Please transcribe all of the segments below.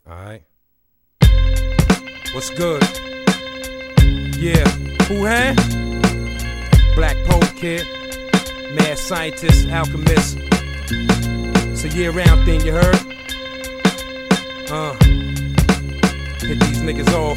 Alright. What's good? Yeah, who had? Black Poet Kid, mad scientist, alchemist. It's a year-round thing, you heard? Hit these niggas off.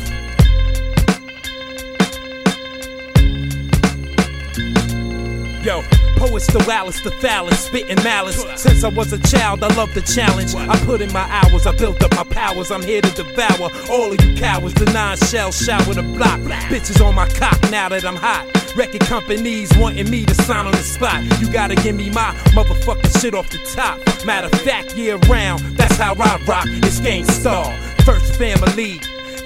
Yo, poets the Alice, the phallus, spitting malice. Since I was a child, I love the challenge. I put in my hours, I built up my powers. I'm here to devour all of you cowards. The 9 shells shower the block. Bitches on my cock now that I'm hot. Record companies wanting me to sign on the spot. You gotta give me my motherfucking shit off the top. Matter of fact, year round, that's how I rock. It's Gang Starr, First Family.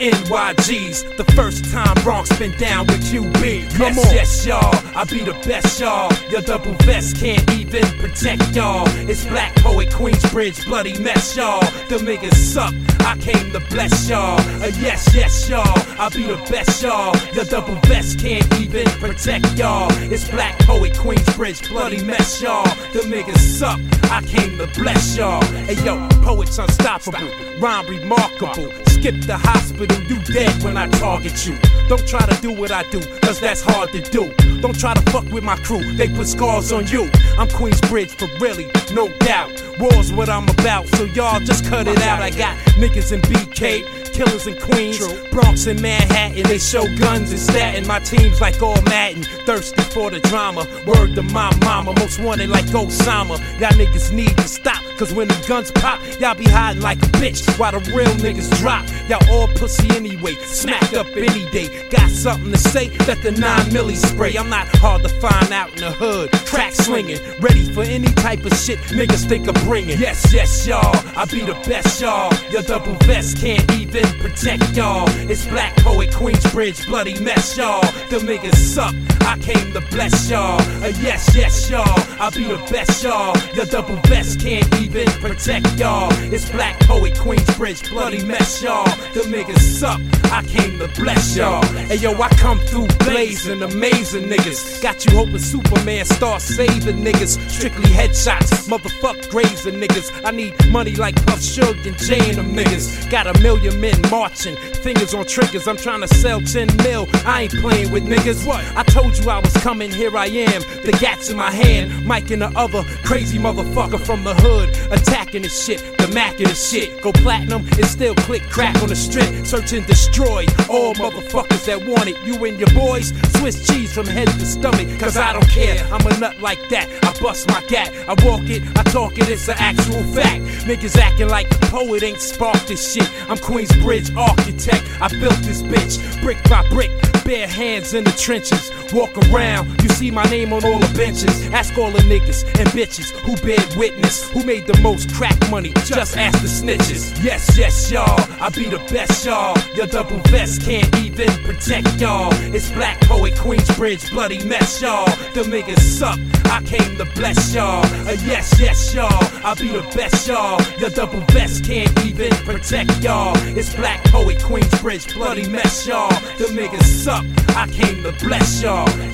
NYG's, the first time Bronx been down with QB. Yes, y'all, I be the best, y'all. Your double vest can't even protect y'all. It's Black Poet, Queensbridge, bloody mess, y'all. Them niggas suck, I came to bless y'all. Yes, y'all, I be the best, y'all. Your double vest can't even protect y'all. It's Black Poet, Queensbridge, bloody mess, y'all. Them niggas suck, I came to bless y'all. Hey yo, poets unstoppable, rhyme remarkable. Skip the hospital, you dead when I target you. Don't try to do what I do, cause that's hard to do. Don't try to fuck with my crew, they put scars on you. I'm Queensbridge for really, no doubt. War's what I'm about, so y'all just cut it out. I got niggas in BK, killers in Queens, Bronx and Manhattan. They show guns in Staten. My team's like all Madden, thirsty for the drama. Word to my mama, most wanted like Osama. Y'all niggas need to stop, cause when the guns pop, y'all be hiding like a bitch while the real niggas drop. Y'all all pussy anyway, smacked up any day. Got something to say, let the 9 milli spray. I'm not hard to find out in the hood. Crack slinging, ready for any type of shit niggas think of bringing. Yes, y'all, I be the best, y'all. Your double vest can't even protect y'all. It's Black Poet, Queensbridge, bloody mess, y'all. Them niggas suck, I came to bless y'all. Yes, y'all, I be the best, y'all. Your double vest can't even protect y'all. It's Black Poet, Queensbridge, bloody mess, y'all. Them niggas suck, I came to bless y'all. Hey yo, I come through blazing, amazing niggas. Got you hoping Superman starts saving niggas. Strictly headshots, motherfuck grazing niggas. I need money like Puff Sugar and Jay and them niggas. Got 1,000,000 men marching, fingers on triggers. I'm trying to sell 10 mil, I ain't playing with niggas. What? I told you I was coming, here I am. The gats in my hand, Mike in the other. Crazy motherfucker from the hood, attacking the shit, the Mac in the shit. Go platinum and still click crack on the strip. Search and destroy all motherfuckers that want it. You and your boys, Swiss cheese from head to stomach. Cause I don't care, I'm a nut like that. I bust my gat, I walk it, I talk it, it's an actual fact. Niggas acting like the poet ain't sparked this shit. I'm Queensbridge architect, I built this bitch, brick by brick. Bare hands in the trenches, walk around, you see my name on all the benches. Ask all the niggas and bitches who bear witness, who made the most crack money, just ask the snitches. Yes, y'all, I be the best, y'all. Your double vest can't even protect y'all. It's Black Poet, Queensbridge, bloody mess, y'all. Them niggas suck, I came to bless y'all. Yes, y'all, I be the best, y'all. Your double vest can't even protect y'all. It's Black Poet, Queensbridge, bloody mess, y'all. Them niggas suck, I came to bless y'all.